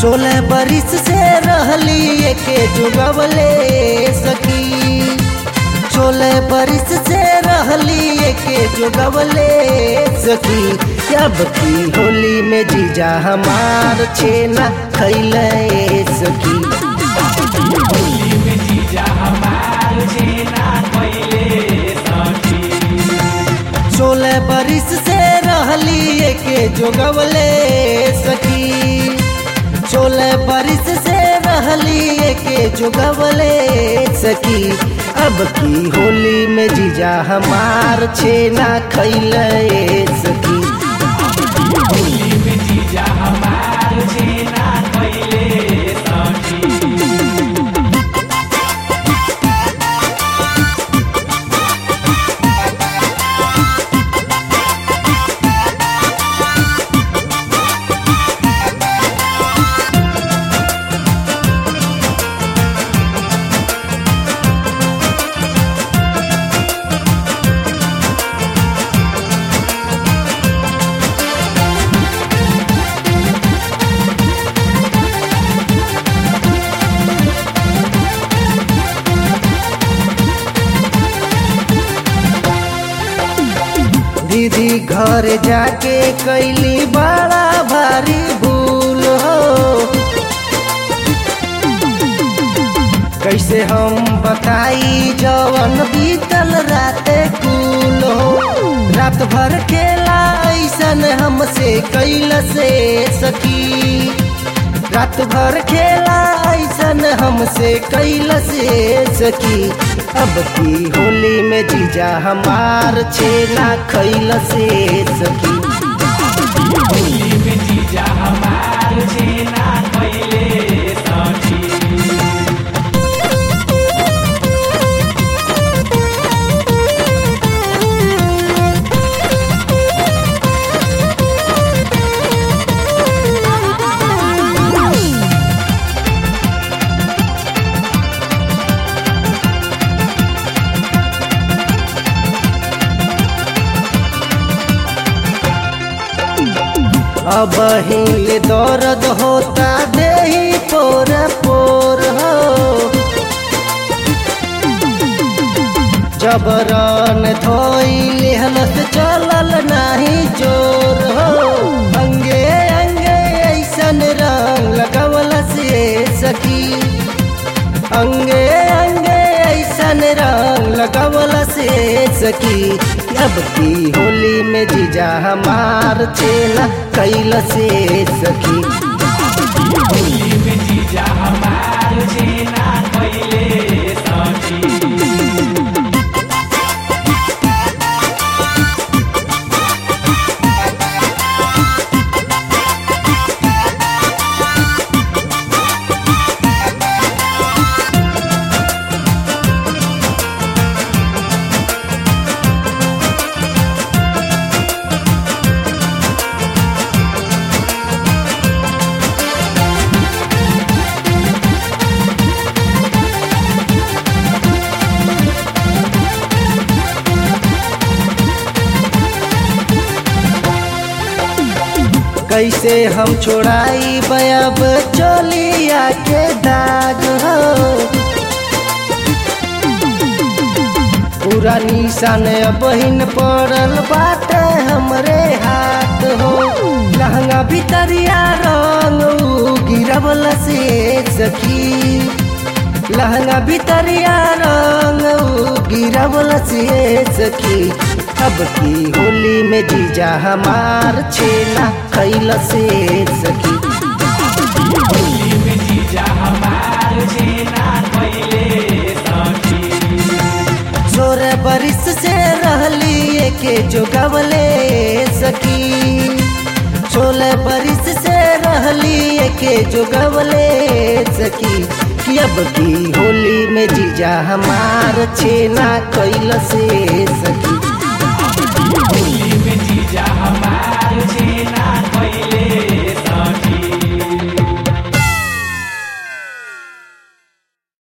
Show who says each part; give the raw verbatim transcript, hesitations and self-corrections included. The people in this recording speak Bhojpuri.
Speaker 1: सोलह बरिस से रहली के जुगवले सखी। सोलह बरिस से रहली के जुगवले सखी। अब की होली में जीजा हमार छेना खैले सखी।
Speaker 2: होली में जीजा हमार छेना खैले सखी।
Speaker 1: सोलह बरिस से रहली के जुगवले सखी। सोलह बरिस से रहली के जुगवले सखी। अब की होली में जीजा हमार छेना खैले सखी।
Speaker 2: होली में जीजा हमार छेना खैले सखी।
Speaker 1: दीदी घर जाके कैली बड़ा भारी भूल हो। कैसे हम बताई जवन बीतल राते कुल हो। रात भर खेला ऐसन हमसे कैल से सखी। रात भर खेला ऐसन हमसे कैल से सखी। अब की होली में जीजा हमार छेना खैल से सखी।
Speaker 2: होली में जीजा हमार छेना खैले सखी।
Speaker 1: अब हिले दर्द होता देही पोर पोर हो। जबरन धोइले हलत चलल नाही जोर हो। अंगे अंगे ऐसन रंग लगवल से सखी। अंगे अंगे ऐसन रंग लगवल से सखी। अब की होली में जीजा हमार छेना कैल से सखी।
Speaker 2: होली में जीजा हमार छेना खैले सखी।
Speaker 1: कैसे हम छोड़ाई बयब चोलिया के दाग हो। पूरा निशान बहिन पड़ल बाटे हमरे हाथ हो। लहंगा भितरिया रंग गिरवल से सखी। लहंगा भितरिया रंग गिरवल से सखी। अब की होली में जीजा हमार छेना खैल से सखी।
Speaker 2: होली में जीजा हमार छेना खैले सखी।
Speaker 1: सोलह बरिस से रहली के जोगवले सखी। सोलह बरिस से रहली के जोगवले सखी। कि अब की होली में जीजा हमार छेना खैल से सखी।